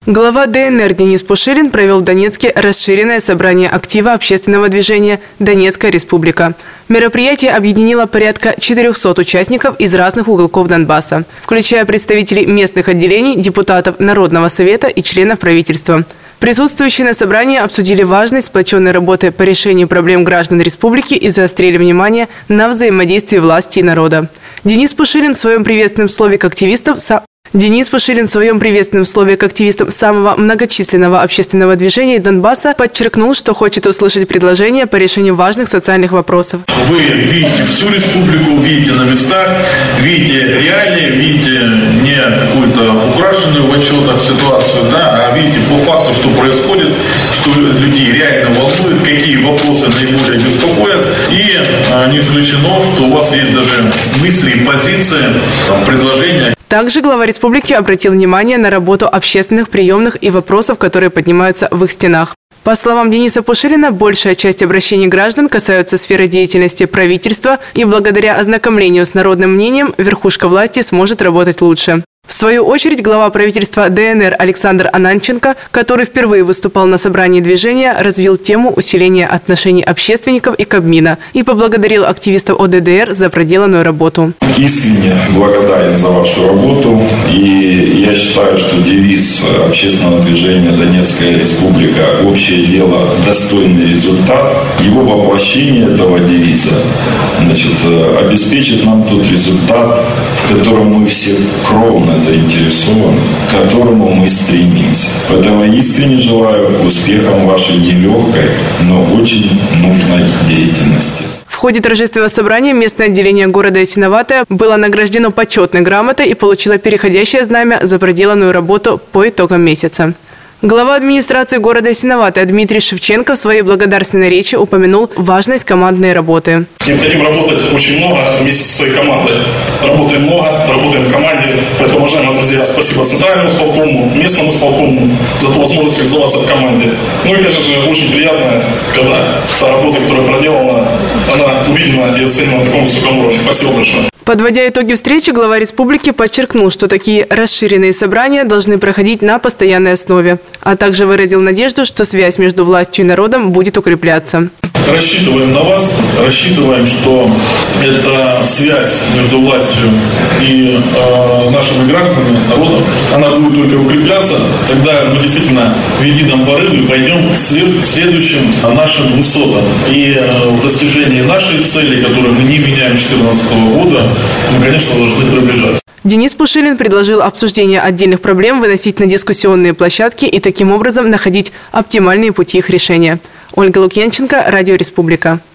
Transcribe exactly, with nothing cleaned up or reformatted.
Глава ДНР Денис Пушилин провел в Донецке расширенное собрание актива общественного движения «Донецкая республика». Мероприятие объединило порядка четырёхсот участников из разных уголков Донбасса, включая представителей местных отделений, депутатов Народного совета и членов правительства. Присутствующие на собрании обсудили важность сплоченной работы по решению проблем граждан республики и заострили внимание на взаимодействии власти и народа. Денис Пушилин в своем приветственном слове к активистам Денис Пушилин в своем приветственном слове к активистам самого многочисленного общественного движения Донбасса подчеркнул, что хочет услышать предложения по решению важных социальных вопросов. Вы видите всю республику, видите на местах, видите реалии, видите не какую-то украшенную в отчетах ситуацию, да, а видите по факту, что происходит, что людей реально волнует, какие вопросы наиболее беспокоят. И а, не исключено, что у вас есть даже мысли, позиции, там, предложения. Также глава республики обратил внимание на работу общественных приемных и вопросов, которые поднимаются в их стенах. По словам Дениса Пушилина, большая часть обращений граждан касаются сферы деятельности правительства, и благодаря ознакомлению с народным мнением верхушка власти сможет работать лучше. В свою очередь, глава правительства ДНР Александр Ананченко, который впервые выступал на собрании движения, развил тему усиления отношений общественников и Кабмина и поблагодарил активистов ОДДР за проделанную работу. Искренне благодарен за вашу работу, и я считаю, что девиз общественного движения «Донецкая республика. Общее дело. Достойный результат». Его воплощение этого девиза, значит, обеспечит нам тот результат, в котором мы все кровно заинтересованы, к которому мы стремимся. Поэтому я искренне желаю успехам вашей нелегкой, но очень нужной деятельности. В ходе торжественного собрания местное отделение города Ясиноватое было награждено почетной грамотой и получило переходящее знамя за проделанную работу по итогам месяца. Глава администрации города Ясиноватое Дмитрий Шевченко в своей благодарственной речи упомянул важность командной работы. Необходимо работать очень много вместе со своей командой. Работаем много, работаем в команде. Поэтому, уважаемые друзья, спасибо центральному исполкому, местному исполкому за ту возможность реализоваться в команде. Ну и, конечно же, очень приятно, когда та работа, которая проделана, она увидена и оценена на таком высоком уровне. Спасибо большое. Подводя итоги встречи, глава республики подчеркнул, что такие расширенные собрания должны проходить на постоянной основе, а также выразил надежду, что связь между властью и народом будет укрепляться. Рассчитываем на вас, рассчитываем, что эта связь между властью и э, нашими гражданами, народом, она будет только укрепляться. Тогда мы действительно в едином порыве пойдем к следующим нашим высотам. И э, в достижении нашей цели, которую мы не меняем с две тысячи четырнадцатого года, мы, конечно, должны приближаться. Денис Пушилин предложил обсуждение отдельных проблем выносить на дискуссионные площадки и таким образом находить оптимальные пути их решения. Ольга Лукьянченко, Радио Республика.